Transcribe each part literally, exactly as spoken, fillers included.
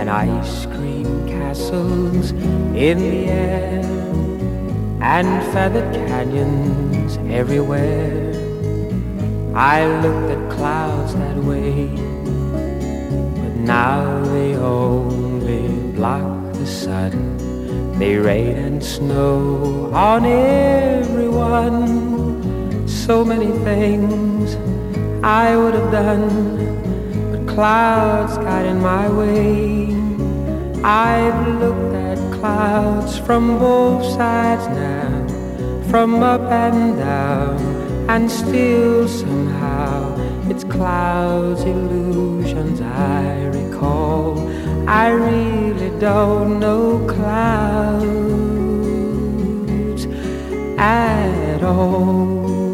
and ice cream castles in the air, and feathered canyons everywhere. I looked at clouds that way, but now they only block the sun. They rain and snow on everyone. So many things I would have done, but clouds got in my way. I've looked at clouds from both sides now, from up and down, and still somehow it's clouds, illusions I recall. I really don't know clouds at all.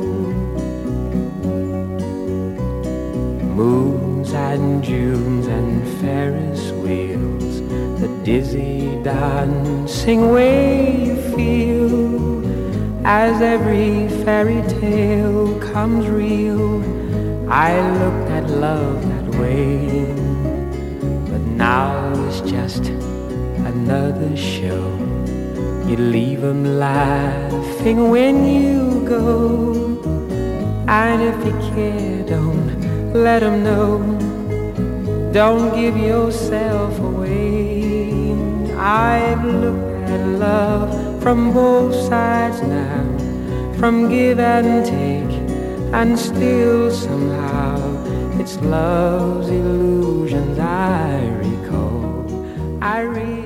Moons and Junes and Ferris wheels, the dizzy dancing way you feel as every fairy tale comes real. I looked at love that way, but now it's just another show. You leave 'em laughing when you go, and if you care, don't let 'em know. Don't give yourself away. I've looked at love from both sides now, from give and take, and still somehow it's love's illusions I recall. I really